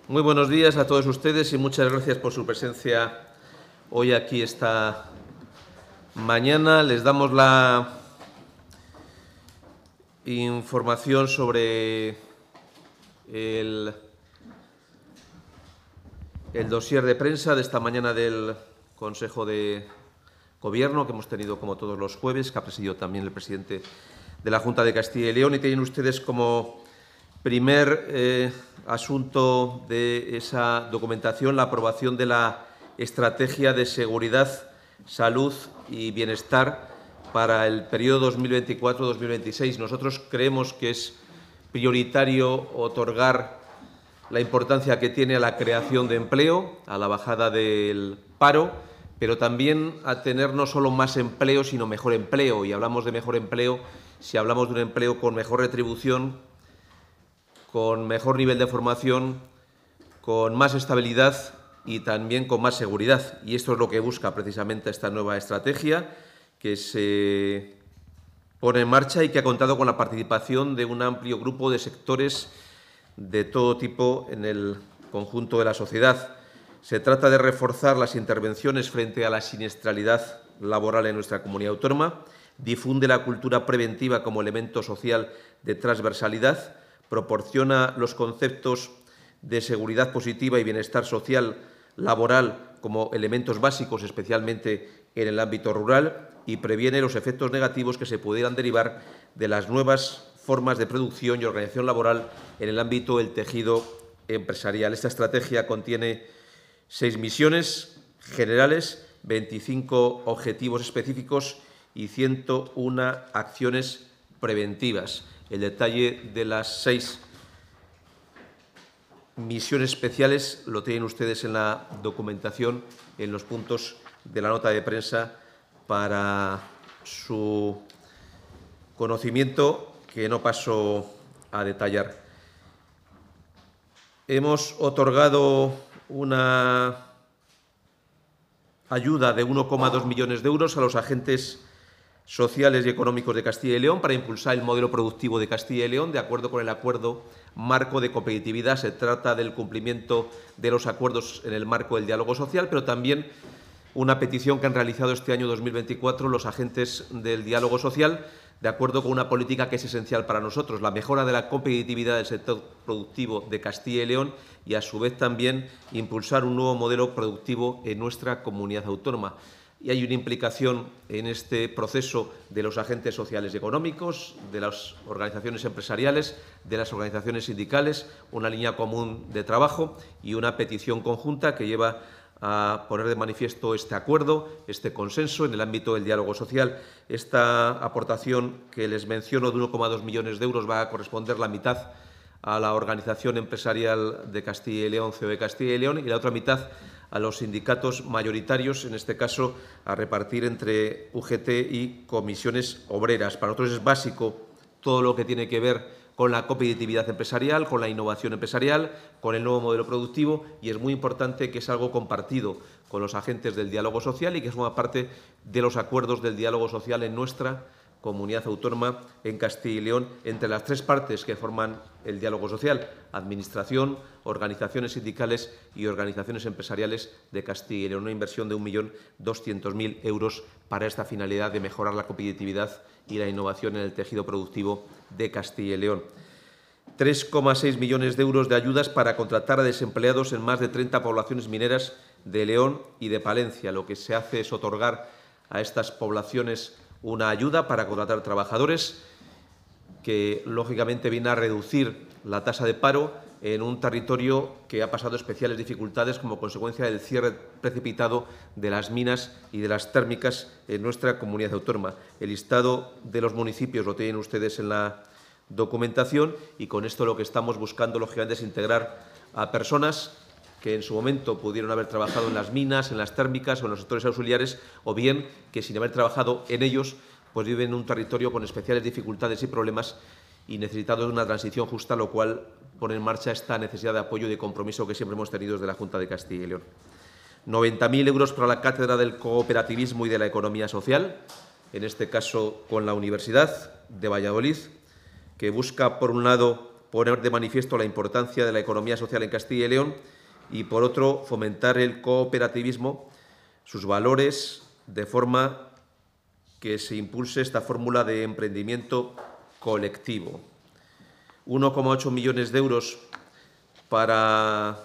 Muy buenos días a todos ustedes y muchas gracias por su presencia hoy aquí esta mañana. Les damos la información sobre el dossier de prensa de esta mañana del Consejo de Gobierno que hemos tenido como todos los jueves, que ha presidido también el presidente de la Junta de Castilla y León, y tienen ustedes como primer asunto de esa documentación la aprobación de la Estrategia de Seguridad, Salud y Bienestar para el periodo 2024-2026. Nosotros creemos que es prioritario otorgar la importancia que tiene a la creación de empleo, a la bajada del paro, pero también a tener no solo más empleo, sino mejor empleo. Y hablamos de mejor empleo si hablamos de un empleo con mejor retribución, con mejor nivel de formación, con más estabilidad y también con más seguridad. Y esto es lo que busca precisamente esta nueva estrategia que se pone en marcha y que ha contado con la participación de un amplio grupo de sectores de todo tipo en el conjunto de la sociedad. Se trata de reforzar las intervenciones frente a la siniestralidad laboral en nuestra comunidad autónoma, difunde la cultura preventiva como elemento social de transversalidad, proporciona los conceptos de seguridad positiva y bienestar social laboral como elementos básicos, especialmente en el ámbito rural, y previene los efectos negativos que se pudieran derivar de las nuevas formas de producción y organización laboral en el ámbito del tejido empresarial. Esta estrategia contiene 6 misiones generales, 25 objetivos específicos y 101 acciones preventivas. El detalle de las 6 misiones especiales lo tienen ustedes en la documentación, en los puntos de la nota de prensa, para su conocimiento, que no paso a detallar. Hemos otorgado una ayuda de 1,2 millones de euros a los agentes sociales y económicos de Castilla y León para impulsar el modelo productivo de Castilla y León, de acuerdo con el Acuerdo Marco de Competitividad. Se trata del cumplimiento de los acuerdos en el marco del diálogo social, pero también una petición que han realizado este año 2024 los agentes del diálogo social, de acuerdo con una política que es esencial para nosotros, la mejora de la competitividad del sector productivo de Castilla y León y, a su vez, también impulsar un nuevo modelo productivo en nuestra comunidad autónoma. Y hay una implicación en este proceso de los agentes sociales y económicos, de las organizaciones empresariales, de las organizaciones sindicales, una línea común de trabajo y una petición conjunta que lleva a poner de manifiesto este acuerdo, este consenso en el ámbito del diálogo social. Esta aportación que les menciono de 1,2 millones de euros va a corresponder la mitad a la Organización Empresarial de Castilla y León, COE Castilla y León, y la otra mitad a los sindicatos mayoritarios, en este caso a repartir entre UGT y comisiones obreras. Para nosotros es básico todo lo que tiene que ver con la competitividad empresarial, con la innovación empresarial, con el nuevo modelo productivo, y es muy importante que es algo compartido con los agentes del diálogo social y que forma parte de los acuerdos del diálogo social en nuestra comunidad autónoma, en Castilla y León, entre las 3 partes que forman el diálogo social: Administración, organizaciones sindicales y organizaciones empresariales de Castilla y León. Una inversión de 1.200.000 euros para esta finalidad de mejorar la competitividad y la innovación en el tejido productivo de Castilla y León. 3,6 millones de euros de ayudas para contratar a desempleados en más de 30 poblaciones mineras de León y de Palencia. Lo que se hace es otorgar a estas poblaciones una ayuda para contratar trabajadores que, lógicamente, viene a reducir la tasa de paro en un territorio que ha pasado especiales dificultades como consecuencia del cierre precipitado de las minas y de las térmicas en nuestra comunidad autónoma. El listado de los municipios lo tienen ustedes en la documentación, y con esto lo que estamos buscando, lógicamente, es integrar a personas que en su momento pudieron haber trabajado en las minas, en las térmicas o en los sectores auxiliares, o bien que, sin haber trabajado en ellos, pues viven en un territorio con especiales dificultades y problemas y necesitados de una transición justa, lo cual pone en marcha esta necesidad de apoyo y de compromiso que siempre hemos tenido desde la Junta de Castilla y León. 90.000 euros para la Cátedra del Cooperativismo y de la Economía Social, en este caso con la Universidad de Valladolid, que busca, por un lado, poner de manifiesto la importancia de la economía social en Castilla y León y, por otro, fomentar el cooperativismo, sus valores, de forma que se impulse esta fórmula de emprendimiento colectivo. 1,8 millones de euros para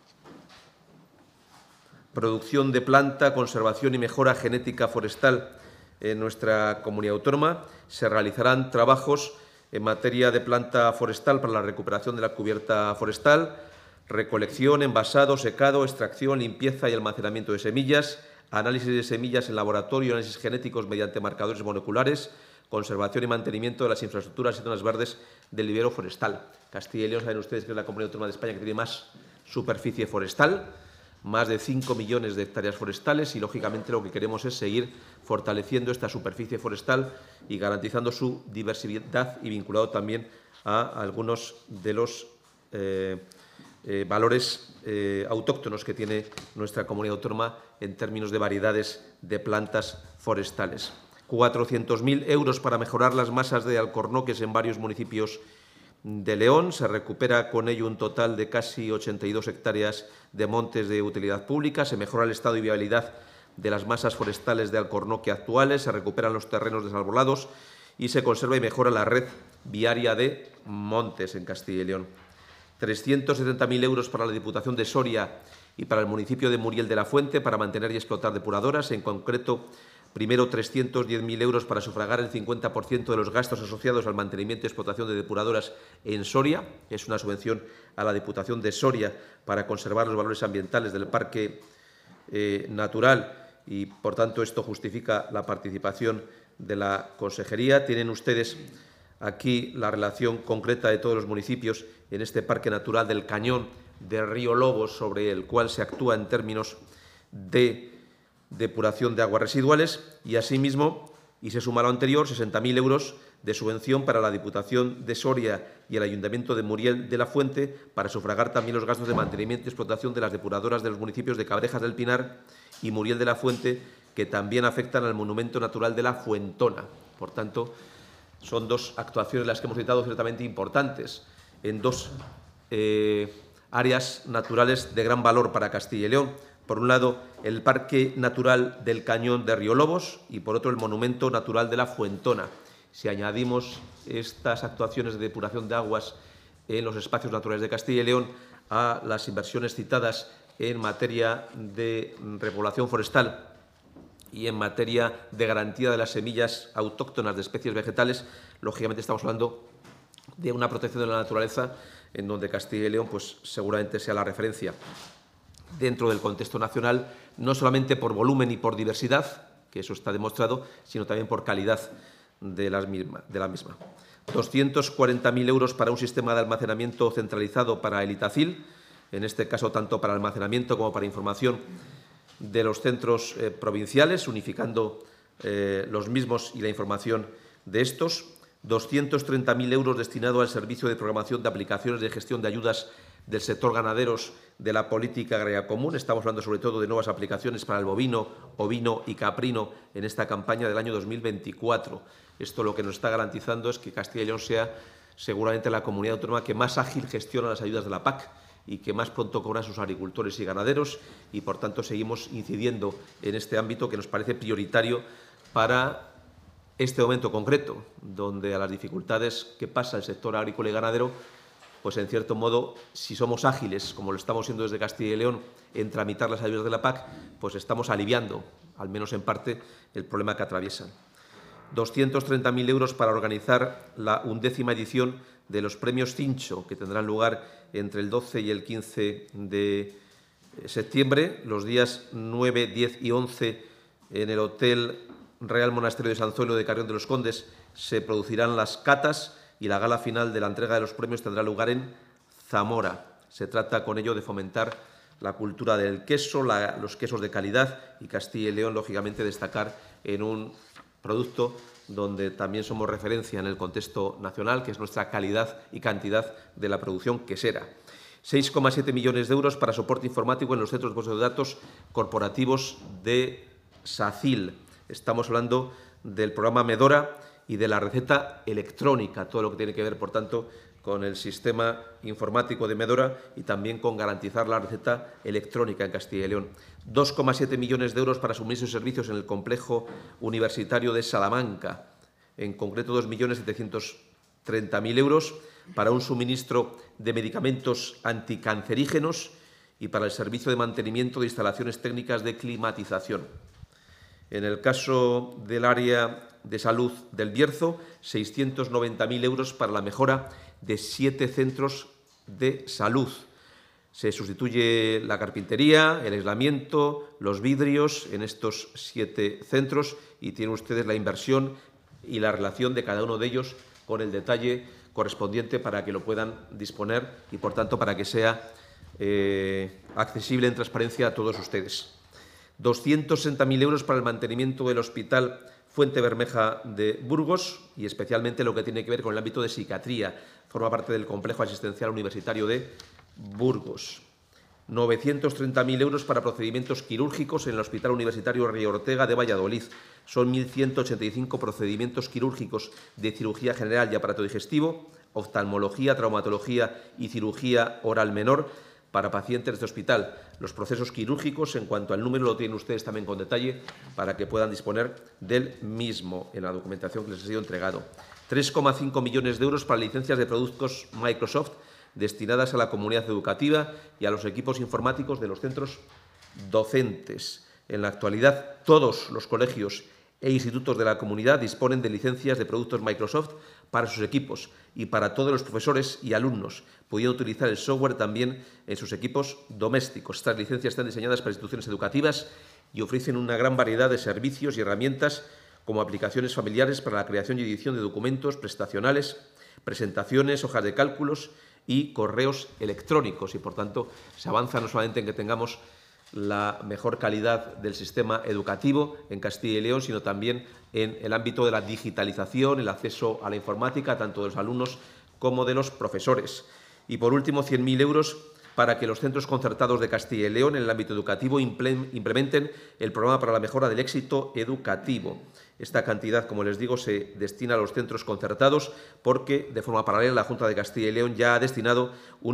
producción de planta, conservación y mejora genética forestal en nuestra comunidad autónoma. Se realizarán trabajos en materia de planta forestal para la recuperación de la cubierta forestal, recolección, envasado, secado, extracción, limpieza y almacenamiento de semillas, análisis de semillas en laboratorio, análisis genéticos mediante marcadores moleculares, conservación y mantenimiento de las infraestructuras y zonas verdes del vivero forestal. Castilla y León, saben ustedes que es la comunidad autónoma de España que tiene más superficie forestal, más de 5 millones de hectáreas forestales y, lógicamente, lo que queremos es seguir fortaleciendo esta superficie forestal y garantizando su diversidad y vinculado también a algunos de los valores autóctonos que tiene nuestra comunidad autónoma en términos de variedades de plantas forestales. 400.000 euros para mejorar las masas de alcornoques en varios municipios de León. Se recupera con ello un total de casi 82 hectáreas de montes de utilidad pública. Se mejora el estado y viabilidad de las masas forestales de alcornoque actuales. Se recuperan los terrenos desarbolados y se conserva y mejora la red viaria de montes en Castilla y León. 370.000 euros para la Diputación de Soria y para el municipio de Muriel de la Fuente para mantener y explotar depuradoras. En concreto, primero, 310.000 euros para sufragar el 50% de los gastos asociados al mantenimiento y explotación de depuradoras en Soria. Es una subvención a la Diputación de Soria para conservar los valores ambientales del parque natural y, por tanto, esto justifica la participación de la Consejería. Tienen ustedes aquí la relación concreta de todos los municipios en este parque natural del Cañón de Río Lobos, sobre el cual se actúa en términos de depuración de aguas residuales y, asimismo, y se suma a lo anterior, 60.000 euros de subvención para la Diputación de Soria y el Ayuntamiento de Muriel de la Fuente para sufragar también los gastos de mantenimiento y explotación de las depuradoras de los municipios de Cabrejas del Pinar y Muriel de la Fuente, que también afectan al monumento natural de la Fuentona. Por tanto, son dos actuaciones las que hemos citado ciertamente importantes en dos áreas naturales de gran valor para Castilla y León. Por un lado, el Parque Natural del Cañón de Río Lobos y, por otro, el Monumento Natural de la Fuentona. Si añadimos estas actuaciones de depuración de aguas en los espacios naturales de Castilla y León a las inversiones citadas en materia de repoblación forestal y en materia de garantía de las semillas autóctonas de especies vegetales, lógicamente estamos hablando de una protección de la naturaleza en donde Castilla y León pues, seguramente sea la referencia dentro del contexto nacional, no solamente por volumen y por diversidad, que eso está demostrado, sino también por calidad de la misma. 240.000 euros para un sistema de almacenamiento centralizado para el Itacil, en este caso tanto para almacenamiento como para información de los centros provinciales, unificando los mismos y la información de estos. 230.000 euros destinados al servicio de programación de aplicaciones de gestión de ayudas del sector ganaderos de la política agraria común. Estamos hablando sobre todo de nuevas aplicaciones para el bovino, ovino y caprino en esta campaña del año 2024. Esto lo que nos está garantizando es que Castilla y León sea seguramente la comunidad autónoma que más ágil gestiona las ayudas de la PAC y que más pronto cobran sus agricultores y ganaderos y, por tanto, seguimos incidiendo en este ámbito que nos parece prioritario para este momento concreto, donde a las dificultades que pasa el sector agrícola y ganadero, pues en cierto modo, si somos ágiles, como lo estamos siendo desde Castilla y León, en tramitar las ayudas de la PAC, pues estamos aliviando, al menos en parte, el problema que atraviesan. 230.000 euros para organizar la 11ª edición de los premios Cincho, que tendrán lugar entre el 12 y el 15 de septiembre, los días 9, 10 y 11 en el Hotel Real Monasterio de San Zoilo de Carrión de los Condes se producirán las catas y la gala final de la entrega de los premios tendrá lugar en Zamora. Se trata con ello de fomentar la cultura del queso, los quesos de calidad y Castilla y León, lógicamente, destacar en un producto donde también somos referencia en el contexto nacional, que es nuestra calidad y cantidad de la producción quesera. 6,7 millones de euros para soporte informático en los centros de datos corporativos de SACIL. Estamos hablando del programa Medora y de la receta electrónica, todo lo que tiene que ver, por tanto, con con el sistema informático de Medora y también con garantizar la receta electrónica en Castilla y León. 2,7 millones de euros para suministro y servicios en el complejo universitario de Salamanca, en concreto 2.730.000 euros para un suministro de medicamentos anticancerígenos y para el servicio de mantenimiento de instalaciones técnicas de climatización. En el caso del área de salud del Bierzo, 690.000 euros para la mejora de 7 centros de salud. Se sustituye la carpintería, el aislamiento, los vidrios en estos 7 centros y tienen ustedes la inversión y la relación de cada uno de ellos con el detalle correspondiente para que lo puedan disponer y, por tanto, para que sea accesible en transparencia a todos ustedes. 260.000 euros para el mantenimiento del Hospital Fuente Bermeja de Burgos y especialmente lo que tiene que ver con el ámbito de psiquiatría. Forma parte del complejo asistencial universitario de Burgos. 930.000 euros para procedimientos quirúrgicos en el Hospital Universitario Río Ortega de Valladolid. Son 1.185 procedimientos quirúrgicos de cirugía general y aparato digestivo, oftalmología, traumatología y cirugía oral menor para pacientes de este hospital. Los procesos quirúrgicos, en cuanto al número, lo tienen ustedes también con detalle para que puedan disponer del mismo en la documentación que les ha sido entregado. 3,5 millones de euros para licencias de productos Microsoft destinadas a la comunidad educativa y a los equipos informáticos de los centros docentes. En la actualidad, todos los colegios e institutos de la comunidad disponen de licencias de productos Microsoft para sus equipos y para todos los profesores y alumnos, pudiendo utilizar el software también en sus equipos domésticos. Estas licencias están diseñadas para instituciones educativas y ofrecen una gran variedad de servicios y herramientas como aplicaciones familiares para la creación y edición de documentos prestacionales, presentaciones, hojas de cálculos y correos electrónicos. Y, por tanto, se avanza no solamente en que tengamos la mejor calidad del sistema educativo en Castilla y León, sino también en el ámbito de la digitalización, el acceso a la informática, tanto de los alumnos como de los profesores. Y, por último, 100.000 euros para que los centros concertados de Castilla y León en el ámbito educativo implementen el programa para la mejora del éxito educativo. Esta cantidad, como les digo, se destina a los centros concertados porque, de forma paralela, la Junta de Castilla y León ya ha destinado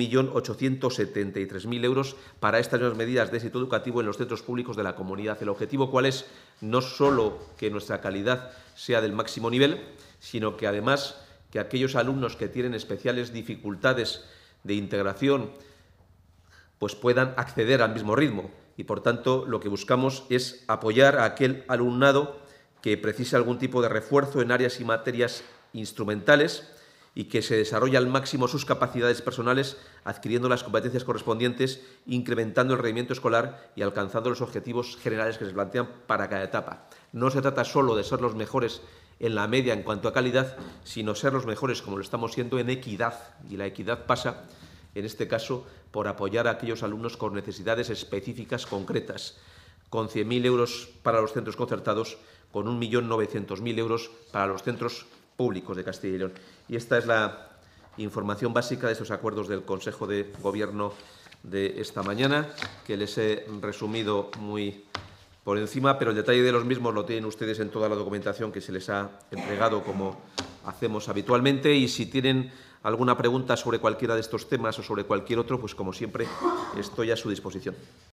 1.873.000 euros para estas nuevas medidas de éxito educativo en los centros públicos de la comunidad. El objetivo, ¿cuál es? No solo que nuestra calidad sea del máximo nivel, sino que, además, que aquellos alumnos que tienen especiales dificultades de integración pues puedan acceder al mismo ritmo y, por tanto, lo que buscamos es apoyar a aquel alumnado que precise algún tipo de refuerzo en áreas y materias instrumentales y que se desarrolle al máximo sus capacidades personales, adquiriendo las competencias correspondientes, incrementando el rendimiento escolar y alcanzando los objetivos generales que se plantean para cada etapa. No se trata solo de ser los mejores en la media en cuanto a calidad, sino ser los mejores, como lo estamos siendo, en equidad. Y la equidad pasa, en este caso, por apoyar a aquellos alumnos con necesidades específicas concretas, con 100.000 euros para los centros concertados, con 1.900.000 euros para los centros públicos de Castilla y León. Y esta es la información básica de estos acuerdos del Consejo de Gobierno de esta mañana, que les he resumido muy por encima, pero el detalle de los mismos lo tienen ustedes en toda la documentación que se les ha entregado, como hacemos habitualmente. Y si tienen alguna pregunta sobre cualquiera de estos temas o sobre cualquier otro, pues como siempre estoy a su disposición.